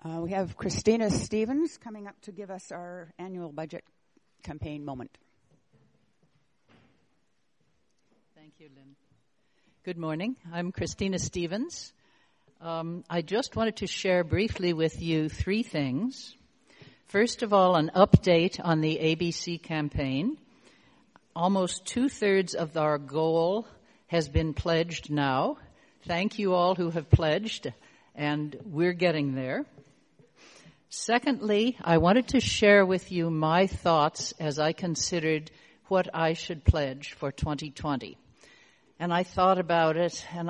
We have Christina Stevens coming up to give us our annual budget campaign moment. Thank you, Lynn. Good morning. I'm Christina Stevens. I just wanted to share briefly with you three things. First of all, an update on the ABC campaign. Almost 2/3 of our goal has been pledged now. Thank you all who have pledged, and we're getting there. Secondly, I wanted to share with you my thoughts as I considered what I should pledge for 2020. And I thought about it, and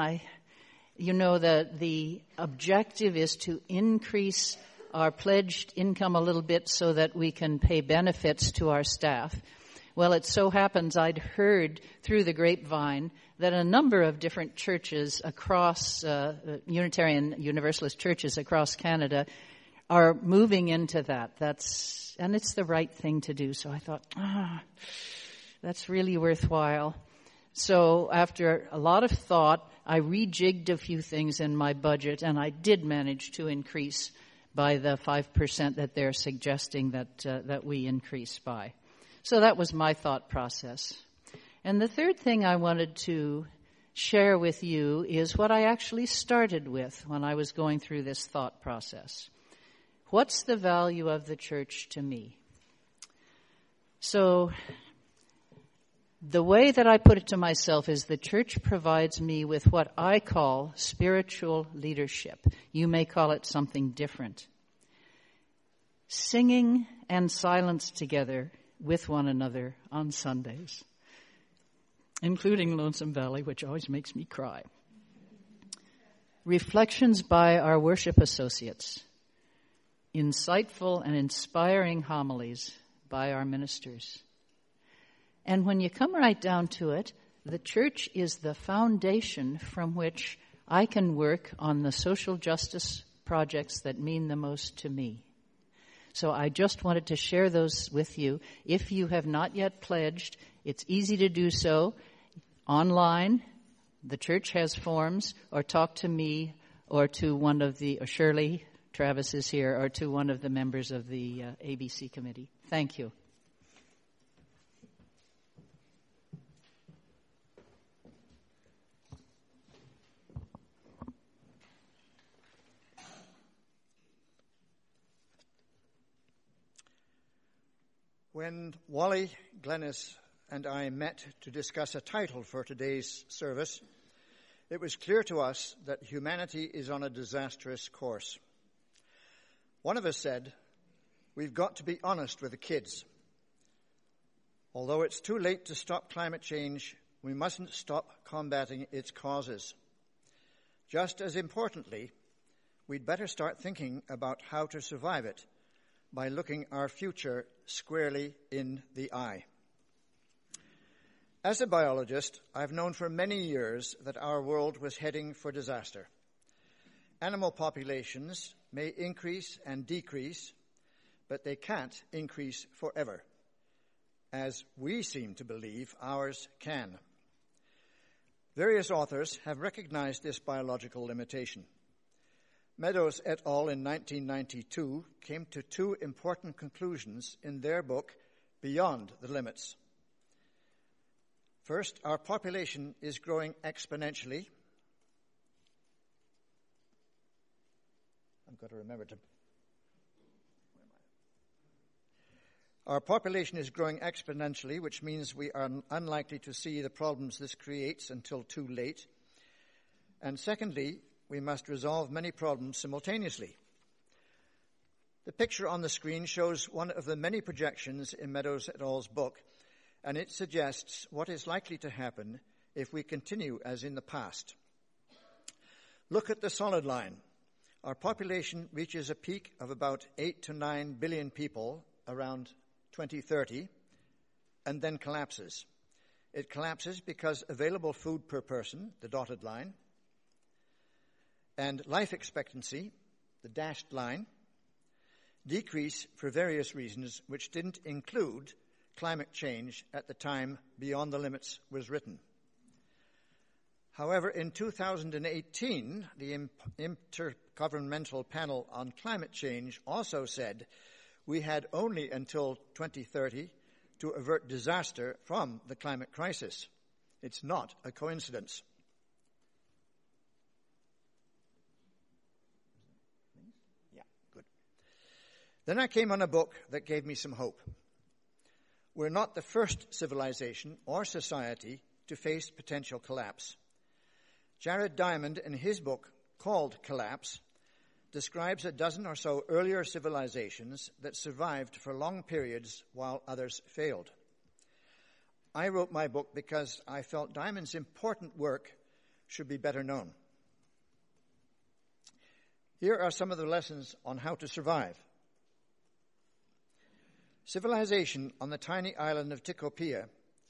the objective is to increase our pledged income a little bit so that we can pay benefits to our staff. Well, it so happens I'd heard through the grapevine that a number of different churches across, Unitarian Universalist churches across Canada are moving into that. And it's the right thing to do. So I thought, that's really worthwhile. So after a lot of thought, I rejigged a few things in my budget, and I did manage to increase by the 5% that they're suggesting that we increase by. So that was my thought process. And the third thing I wanted to share with you is what I actually started with when I was going through this thought process. What's the value of the church to me? So the way that I put it to myself is the church provides me with what I call spiritual leadership. You may call it something different. Singing and silence together with one another on Sundays, including Lonesome Valley, which always makes me cry. Reflections by our worship associates. Insightful and inspiring homilies by our ministers. And when you come right down to it, the church is the foundation from which I can work on the social justice projects that mean the most to me. So I just wanted to share those with you. If you have not yet pledged, it's easy to do so online. The church has forms, or talk to me or to one of or Shirley, Travis is here, or to one of the members of the ABC committee. Thank you. When Wally Glennis and I met to discuss a title for today's service, it was clear to us that humanity is on a disastrous course. One of us said, we've got to be honest with the kids. Although it's too late to stop climate change, we mustn't stop combating its causes. Just as importantly, we'd better start thinking about how to survive it by looking our future squarely in the eye. As a biologist, I've known for many years that our world was heading for disaster. Animal populations may increase and decrease, but they can't increase forever, as we seem to believe ours can. Various authors have recognized this biological limitation. Meadows et al. In 1992 came to two important conclusions in their book, Beyond the Limits. First, our population is growing exponentially. I've got to remember to... Our population is growing exponentially, which means we are unlikely to see the problems this creates until too late. And secondly, we must resolve many problems simultaneously. The picture on the screen shows one of the many projections in Meadows et al.'s book, and it suggests what is likely to happen if we continue as in the past. Look at the solid line. Our population reaches a peak of about 8 to 9 billion people around 2030, and then collapses. It collapses because available food per person, the dotted line, and life expectancy, the dashed line, decrease for various reasons which didn't include climate change at the time Beyond the Limits was written. However, in 2018, the Intergovernmental Panel on Climate Change also said we had only until 2030 to avert disaster from the climate crisis. It's not a coincidence. Yeah, good. Then I came on a book that gave me some hope. We're not the first civilization or society to face potential collapse. Jared Diamond, in his book called Collapse, describes a dozen or so earlier civilizations that survived for long periods while others failed. I wrote my book because I felt Diamond's important work should be better known. Here are some of the lessons on how to survive. Civilization on the tiny island of Tikopia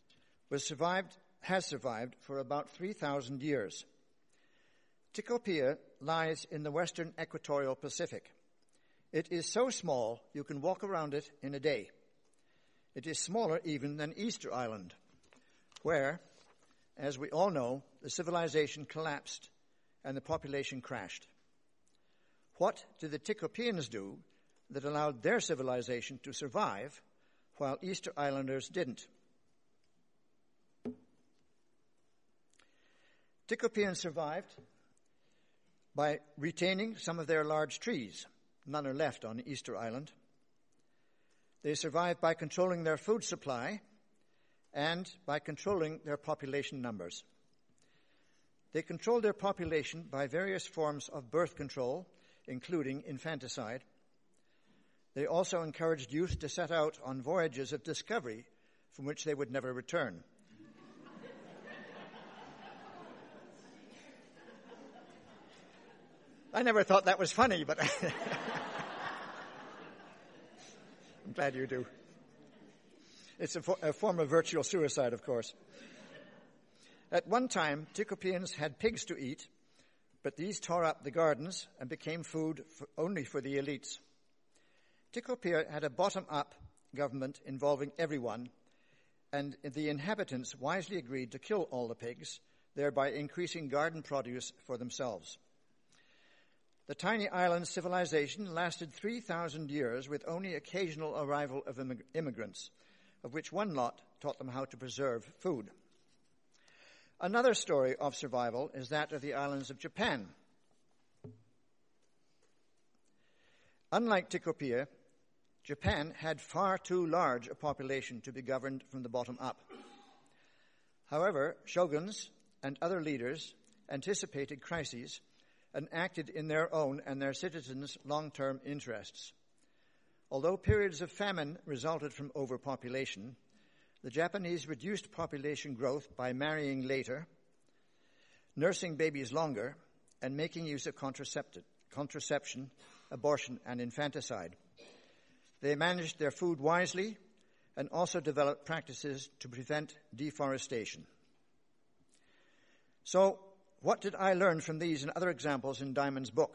has survived for about 3,000 years. Tikopia lies in the western equatorial Pacific. It is so small you can walk around it in a day. It is smaller even than Easter Island, where, as we all know, the civilization collapsed and the population crashed. What did the Tikopians do that allowed their civilization to survive while Easter Islanders didn't? Tikopians survived by retaining some of their large trees. None are left on Easter Island. They survived by controlling their food supply and by controlling their population numbers. They controlled their population by various forms of birth control, including infanticide. They also encouraged youth to set out on voyages of discovery from which they would never return. I never thought that was funny, but I'm glad you do. It's a form of virtual suicide, of course. At one time, Tikopians had pigs to eat, but these tore up the gardens and became food only for the elites. Tikopia had a bottom-up government involving everyone, and the inhabitants wisely agreed to kill all the pigs, thereby increasing garden produce for themselves. The tiny island civilization lasted 3,000 years with only occasional arrival of immigrants, of which one lot taught them how to preserve food. Another story of survival is that of the islands of Japan. Unlike Tikopia, Japan had far too large a population to be governed from the bottom up. However, shoguns and other leaders anticipated crises and acted in their own and their citizens' long-term interests. Although periods of famine resulted from overpopulation, the Japanese reduced population growth by marrying later, nursing babies longer, and making use of contraception, abortion, and infanticide. They managed their food wisely and also developed practices to prevent deforestation. So, what did I learn from these and other examples in Diamond's book?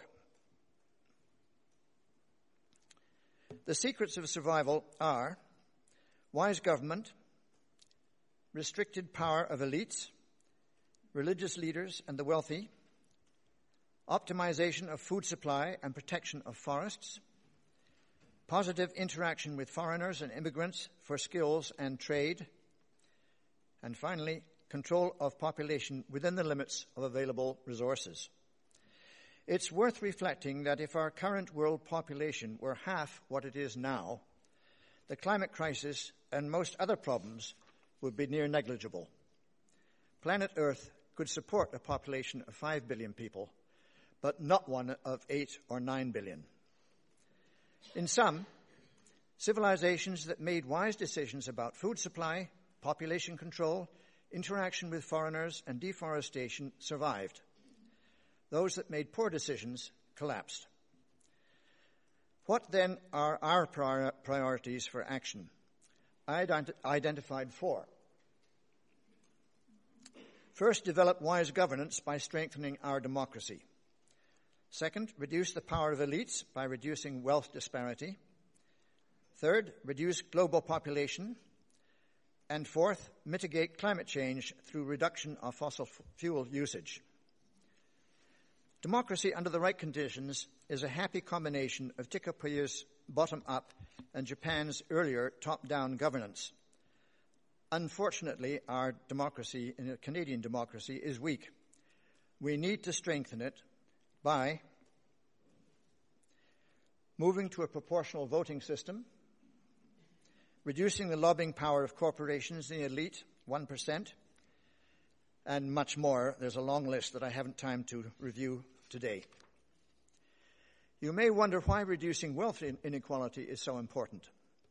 The secrets of survival are wise government, restricted power of elites, religious leaders and the wealthy, optimization of food supply and protection of forests, positive interaction with foreigners and immigrants for skills and trade, and finally, control of population within the limits of available resources. It's worth reflecting that if our current world population were half what it is now, the climate crisis and most other problems would be near negligible. Planet Earth could support a population of 5 billion people, but not one of 8 or 9 billion. In sum, civilizations that made wise decisions about food supply, population control, interaction with foreigners, and deforestation survived. Those that made poor decisions collapsed. What then are our priorities for action? I identified 4. First, develop wise governance by strengthening our democracy. Second, reduce the power of elites by reducing wealth disparity. Third, reduce global population And fourth, mitigate climate change through reduction of fossil fuel usage. Democracy under the right conditions is a happy combination of Tikapuya's bottom-up and Japan's earlier top-down governance. Unfortunately, our democracy, Canadian democracy, is weak. We need to strengthen it by moving to a proportional voting system, reducing the lobbying power of corporations and the elite, 1%, and much more. There's a long list that I haven't time to review today. You may wonder why reducing wealth inequality is so important.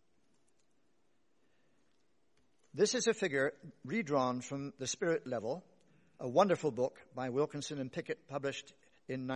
This is a figure redrawn from The Spirit Level, a wonderful book by Wilkinson and Pickett, published in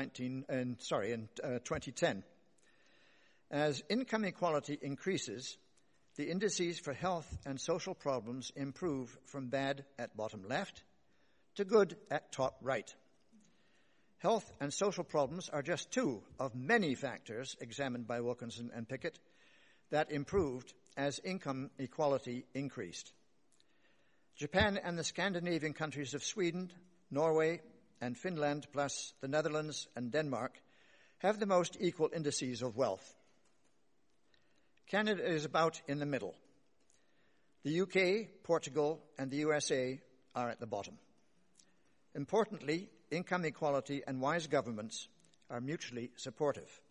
2010. As income equality increases, the indices for health and social problems improve from bad at bottom left to good at top right. Health and social problems are just two of many factors examined by Wilkinson and Pickett that improved as income equality increased. Japan and the Scandinavian countries of Sweden, Norway, and Finland, plus the Netherlands and Denmark, have the most equal indices of wealth. Canada is about in the middle. The UK, Portugal, and the USA are at the bottom. Importantly, income equality and wise governments are mutually supportive.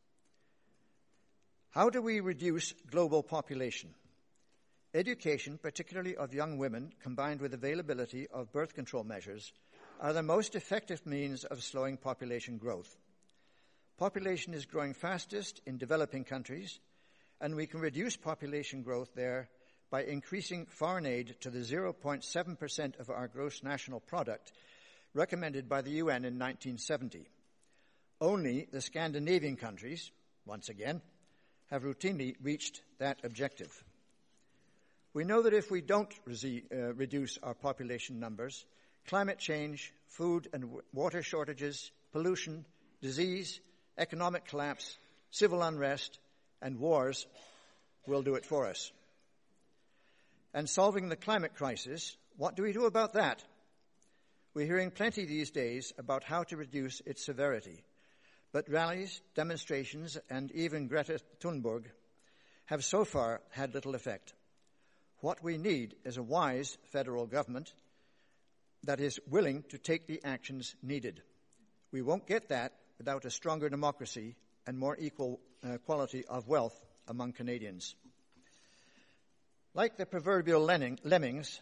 How do we reduce global population? Education, particularly of young women, combined with availability of birth control measures, are the most effective means of slowing population growth. Population is growing fastest in developing countries, and we can reduce population growth there by increasing foreign aid to the 0.7% of our gross national product recommended by the UN in 1970. Only the Scandinavian countries, once again, have routinely reached that objective. We know that if we don't reduce our population numbers, climate change, food and water shortages, pollution, disease, economic collapse, civil unrest, and wars will do it for us. And solving the climate crisis, what do we do about that? We're hearing plenty these days about how to reduce its severity, but rallies, demonstrations, and even Greta Thunberg have so far had little effect. What we need is a wise federal government that is willing to take the actions needed. We won't get that without a stronger democracy and more equal quality of wealth among Canadians. Like the proverbial lemmings,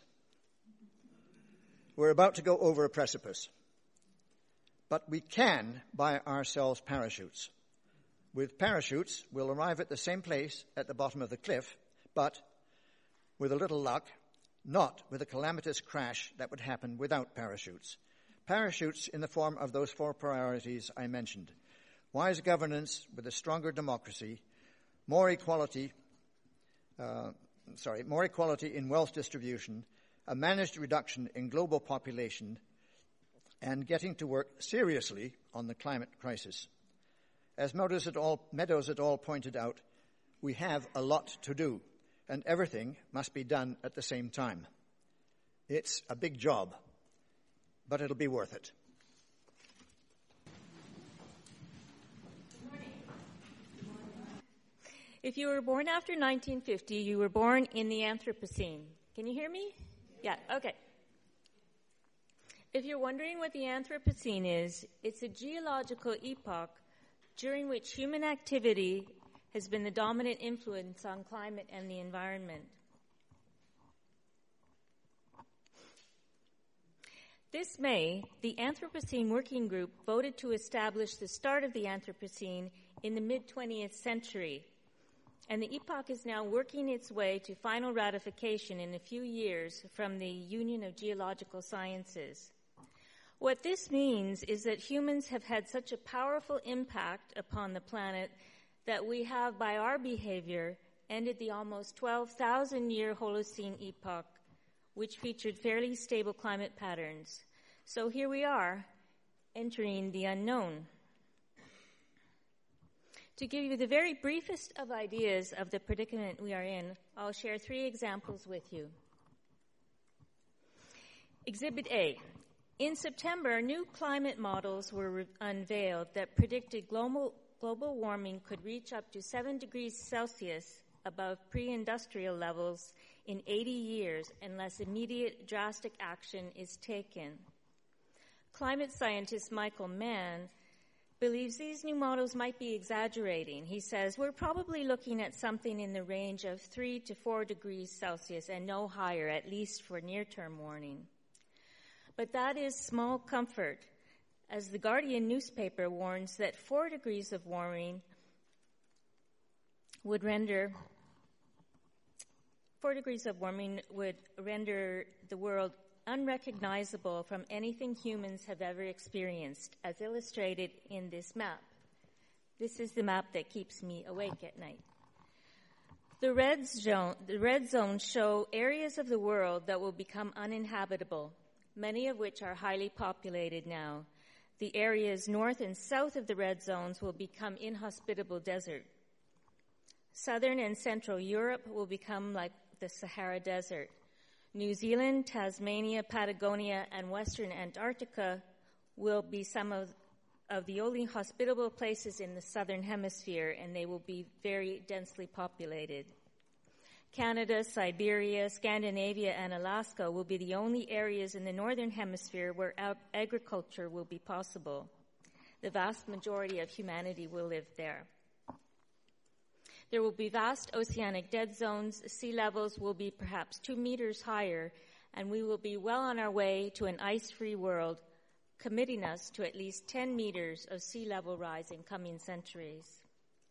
we're about to go over a precipice. But we can buy ourselves parachutes. With parachutes, we'll arrive at the same place at the bottom of the cliff, but with a little luck, not with a calamitous crash that would happen without parachutes. Parachutes in the form of those four priorities I mentioned. Wise governance with a stronger democracy, more equality in wealth distribution, a managed reduction in global population, and getting to work seriously on the climate crisis. As Meadows et al. Pointed out, we have a lot to do, and everything must be done at the same time. It's a big job, but it'll be worth it. If you were born after 1950, you were born in the Anthropocene. Can you hear me? Yeah, okay. If you're wondering what the Anthropocene is, it's a geological epoch during which human activity has been the dominant influence on climate and the environment. This May, the Anthropocene Working Group voted to establish the start of the Anthropocene in the mid-20th century, and the epoch is now working its way to final ratification in a few years from the Union of Geological Sciences. What this means is that humans have had such a powerful impact upon the planet that we have, by our behavior, ended the almost 12,000-year Holocene epoch, which featured fairly stable climate patterns. So here we are, entering the unknown. To give you the very briefest of ideas of the predicament we are in, I'll share 3 examples with you. Exhibit A. In September, new climate models were unveiled that predicted global warming could reach up to 7 degrees Celsius above pre-industrial levels in 80 years unless immediate drastic action is taken. Climate scientist Michael Mann believes these new models might be exaggerating. He says, we're probably looking at something in the range of 3 to 4 degrees Celsius and no higher, at least for near-term warning. But that is small comfort, as the Guardian newspaper warns that 4 degrees of warming would render the world unrecognizable from anything humans have ever experienced, as illustrated in this map. This is the map that keeps me awake at night. The red zones show areas of the world that will become uninhabitable, many of which are highly populated now. The areas north and south of the red zones will become inhospitable desert. Southern and Central Europe will become like the Sahara Desert. New Zealand, Tasmania, Patagonia, and Western Antarctica will be some of the only hospitable places in the Southern Hemisphere, and they will be very densely populated. Canada, Siberia, Scandinavia, and Alaska will be the only areas in the Northern Hemisphere where agriculture will be possible. The vast majority of humanity will live there. There will be vast oceanic dead zones. Sea levels will be perhaps 2 meters higher, and we will be well on our way to an ice-free world, committing us to at least 10 meters of sea level rise in coming centuries.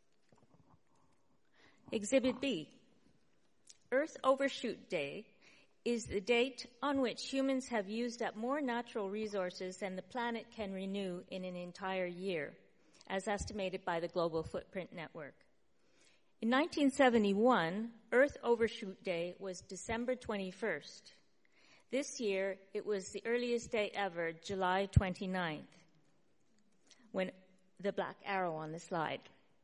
Exhibit B. Earth Overshoot Day is the date on which humans have used up more natural resources than the planet can renew in an entire year, as estimated by the Global Footprint Network. In 1971, Earth Overshoot Day was December 21st. This year, it was the earliest day ever, July 29th, when the black arrow on the slide.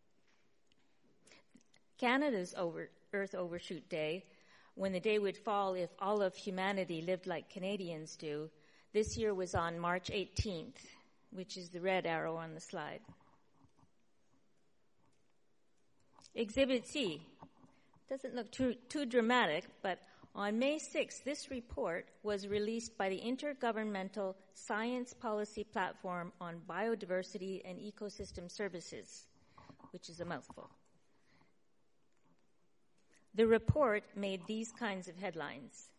Canada's Earth Overshoot Day, when the day would fall if all of humanity lived like Canadians do, this year was on March 18th, which is the red arrow on the slide. Exhibit C. Doesn't look too dramatic, but on May 6th, this report was released by the Intergovernmental Science Policy Platform on Biodiversity and Ecosystem Services, which is a mouthful. The report made these kinds of headlines.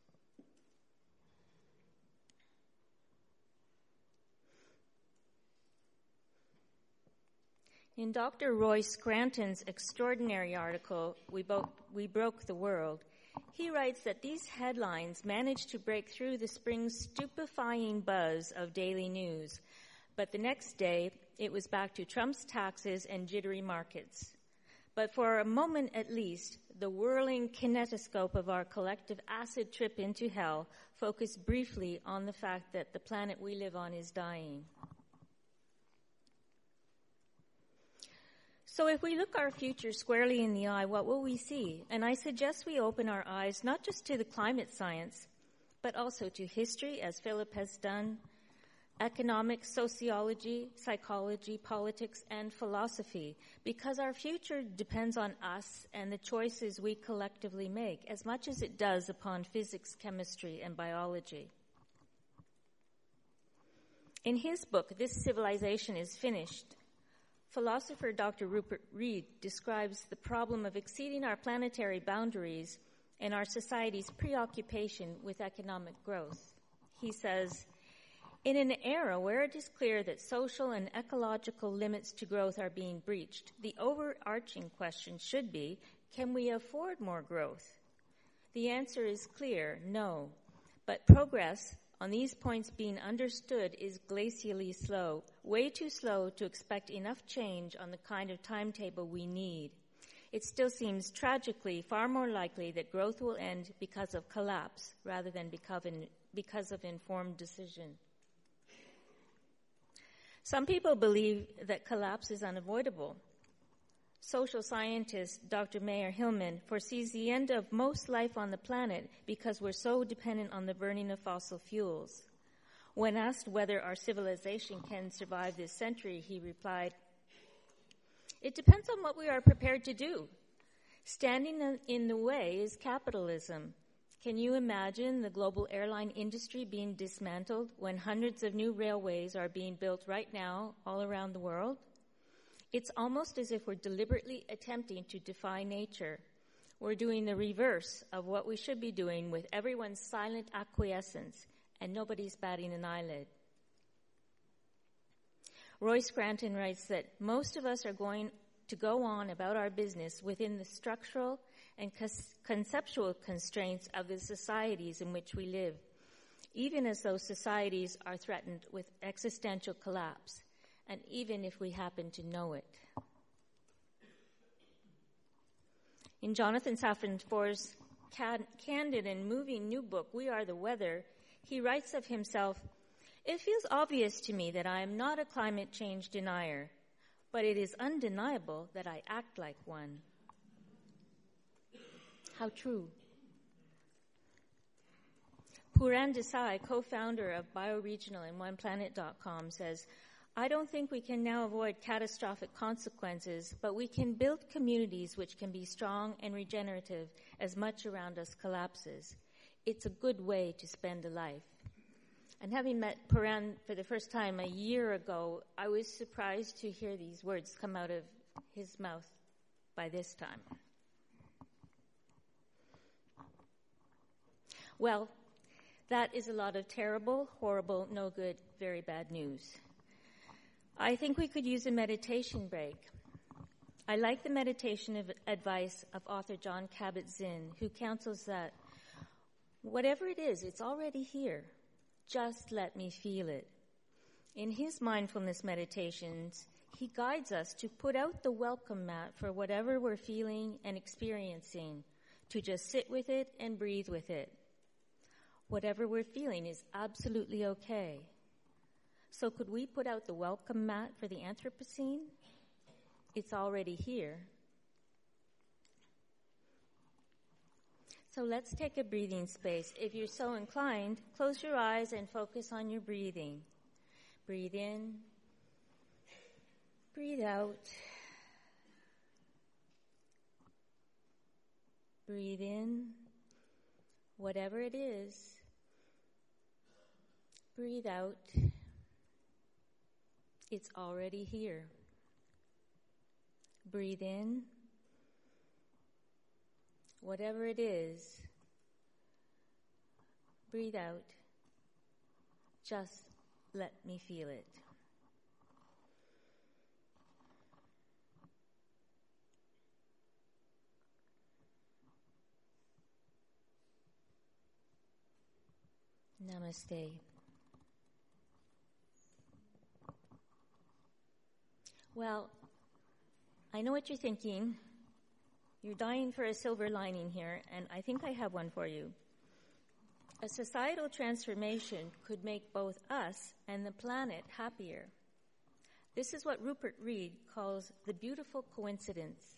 In Dr. Roy Scranton's extraordinary article, We Broke the World, he writes that these headlines managed to break through the spring's stupefying buzz of daily news, but the next day it was back to Trump's taxes and jittery markets. But for a moment at least, the whirling kinetoscope of our collective acid trip into hell focused briefly on the fact that the planet we live on is dying. So if we look our future squarely in the eye, what will we see? And I suggest we open our eyes not just to the climate science, but also to history, as Philip has done, economics, sociology, psychology, politics, and philosophy, because our future depends on us and the choices we collectively make, as much as it does upon physics, chemistry, and biology. In his book, This Civilization is Finished, philosopher Dr. Rupert Read describes the problem of exceeding our planetary boundaries and our society's preoccupation with economic growth. He says, in an era where it is clear that social and ecological limits to growth are being breached, the overarching question should be, can we afford more growth? The answer is clear, no. But progress on these points being understood is glacially slow, way too slow to expect enough change on the kind of timetable we need. It still seems tragically far more likely that growth will end because of collapse rather than because of informed decision. Some people believe that collapse is unavoidable. Social scientist Dr. Meyer Hillman foresees the end of most life on the planet because we're so dependent on the burning of fossil fuels. When asked whether our civilization can survive this century, he replied, "It depends on what we are prepared to do. Standing in the way is capitalism. Can you imagine the global airline industry being dismantled when hundreds of new railways are being built right now all around the world? It's almost as if we're deliberately attempting to defy nature. We're doing the reverse of what we should be doing with everyone's silent acquiescence, and nobody's batting an eyelid." Roy Scranton writes that most of us are going to go on about our business within the structural and conceptual constraints of the societies in which we live, even as those societies are threatened with existential collapse, and even if we happen to know it. In Jonathan Safran Foer's candid and moving new book, We Are the Weather, he writes of himself, "It feels obvious to me that I am not a climate change denier, but it is undeniable that I act like one." How true. Puran Desai, co-founder of Bioregional and OnePlanet.com, says, "I don't think we can now avoid catastrophic consequences, but we can build communities which can be strong and regenerative as much around us collapses. It's a good way to spend a life." And having met Puran for the first time a year ago, I was surprised to hear these words come out of his mouth by this time. Well, that is a lot of terrible, horrible, no good, very bad news. I think we could use a meditation break. I like the meditation advice of author Jon Kabat-Zinn, who counsels that whatever it is, it's already here. Just let me feel it. In his mindfulness meditations, he guides us to put out the welcome mat for whatever we're feeling and experiencing, to just sit with it and breathe with it. Whatever we're feeling is absolutely okay. So could we put out the welcome mat for the Anthropocene? It's already here. So let's take a breathing space. If you're so inclined, close your eyes and focus on your breathing. Breathe in. Breathe out. Breathe in. Whatever it is. Breathe out. It's already here. Breathe in. Whatever it is. Breathe out. Just let me feel it. Namaste. Well, I know what you're thinking. You're dying for a silver lining here, and I think I have one for you. A societal transformation could make both us and the planet happier. This is what Rupert Read calls the beautiful coincidence.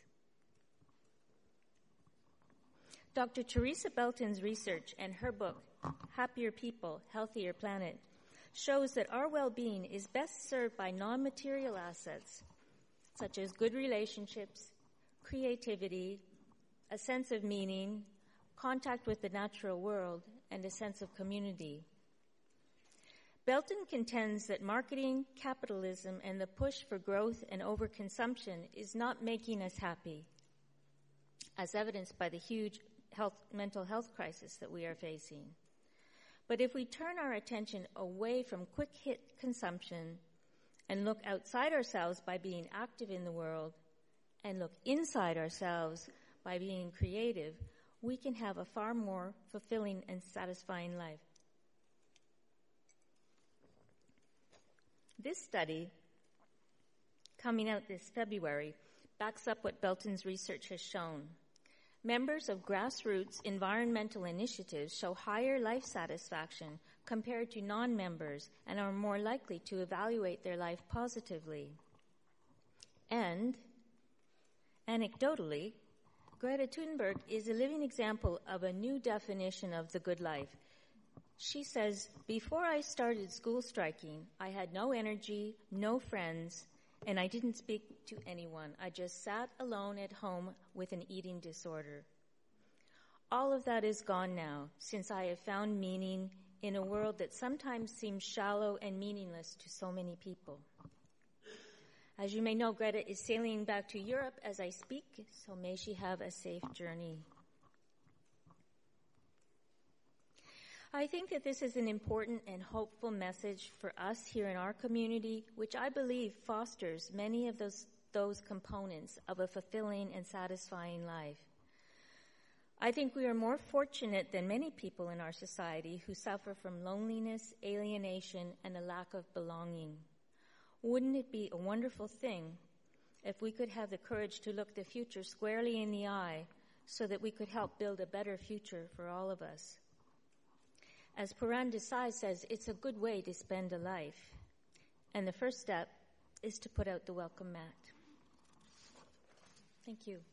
Dr. Teresa Belton's research and her book, Happier People, Healthier Planet, shows that our well-being is best served by non-material assets, such as good relationships, creativity, a sense of meaning, contact with the natural world, and a sense of community. Belton contends that marketing, capitalism, and the push for growth and overconsumption is not making us happy, as evidenced by the huge mental health crisis that we are facing. But if we turn our attention away from quick-hit consumption and look outside ourselves by being active in the world and look inside ourselves by being creative, we can have a far more fulfilling and satisfying life. This study, coming out this February, backs up what Belton's research has shown. Members of grassroots environmental initiatives show higher life satisfaction compared to non-members and are more likely to evaluate their life positively. And Anecdotally, Greta Thunberg is a living example of a new definition of the good life. She says, "Before I started school striking, I had no energy, no friends, and I didn't speak to anyone. I just sat alone at home with an eating disorder. All of that is gone now, since I have found meaning in a world that sometimes seems shallow and meaningless to so many people." As you may know, Greta is sailing back to Europe as I speak, so may she have a safe journey. I think that this is an important and hopeful message for us here in our community, which I believe fosters many of those components of a fulfilling and satisfying life. I think we are more fortunate than many people in our society who suffer from loneliness, alienation, and a lack of belonging. Wouldn't it be a wonderful thing if we could have the courage to look the future squarely in the eye so that we could help build a better future for all of us? As Puran Desai says, it's a good way to spend a life. And the first step is to put out the welcome mat. Thank you.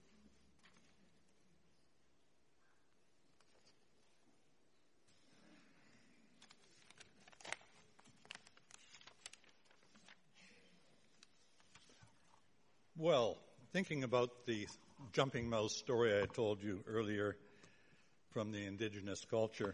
Well, thinking about the jumping mouse story I told you earlier from the indigenous culture,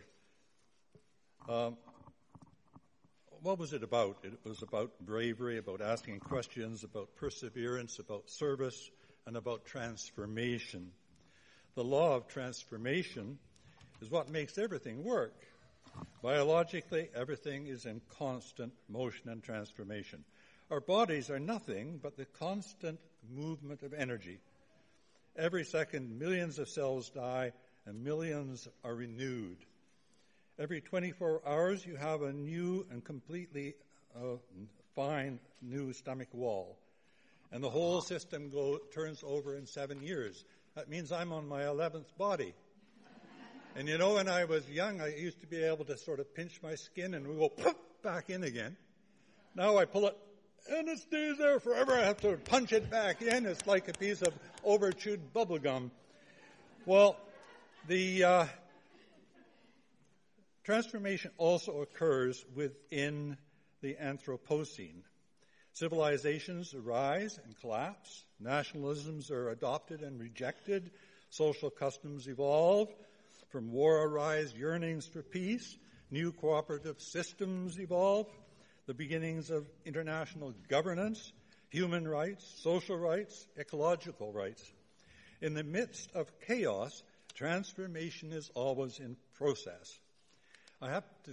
what was it about? It was about bravery, about asking questions, about perseverance, about service, and about transformation. The law of transformation is what makes everything work. Biologically, everything is in constant motion and transformation. Our bodies are nothing but the constant movement of energy. Every second, millions of cells die and millions are renewed. Every 24 hours, you have a new and completely fine new stomach wall. And the whole system turns over in 7 years. That means I'm on my 11th body. And you know, when I was young, I used to be able to sort of pinch my skin and we go poof, back in again. Now I pull it and it stays there forever. I have to punch it back in. It's like a piece of over-chewed bubble gum. Well, the transformation also occurs within the Anthropocene. Civilizations arise and collapse. Nationalisms are adopted and rejected. Social customs evolve. From war arise yearnings for peace. New cooperative systems evolve. The beginnings of international governance, human rights, social rights, ecological rights. In the midst of chaos, transformation is always in process. I have to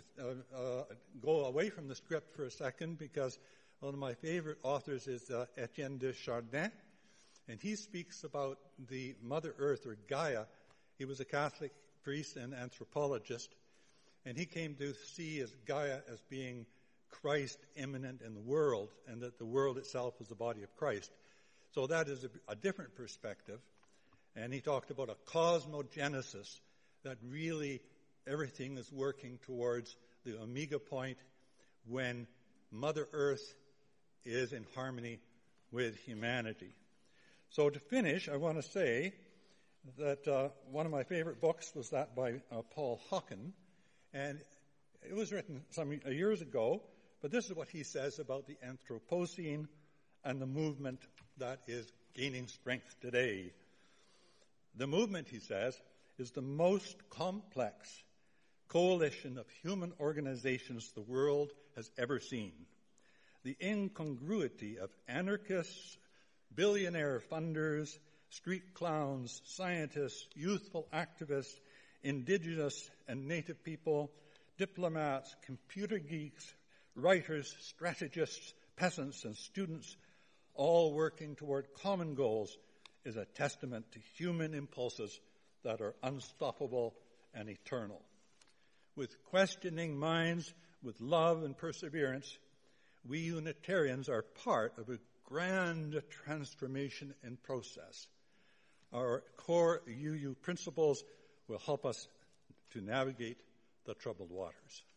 go away from the script for a second because one of my favorite authors is Etienne de Chardin, and he speaks about the Mother Earth, or Gaia. He was a Catholic priest and anthropologist, and he came to see Gaia as being Christ immanent in the world, and that the world itself is the body of Christ. So that is a different perspective. And he talked about a cosmogenesis, that really everything is working towards the omega point when Mother Earth is in harmony with humanity. So to finish, I want to say that one of my favorite books was that by Paul Hawken, and it was written some years ago, but this is what he says about the Anthropocene and the movement that is gaining strength today. The movement, he says, is the most complex coalition of human organizations the world has ever seen. The incongruity of anarchists, billionaire funders, street clowns, scientists, youthful activists, indigenous and native people, diplomats, computer geeks, writers, strategists, peasants, and students, all working toward common goals, is a testament to human impulses that are unstoppable and eternal. With questioning minds, with love and perseverance, we Unitarians are part of a grand transformation in process. Our core UU principles will help us to navigate the troubled waters.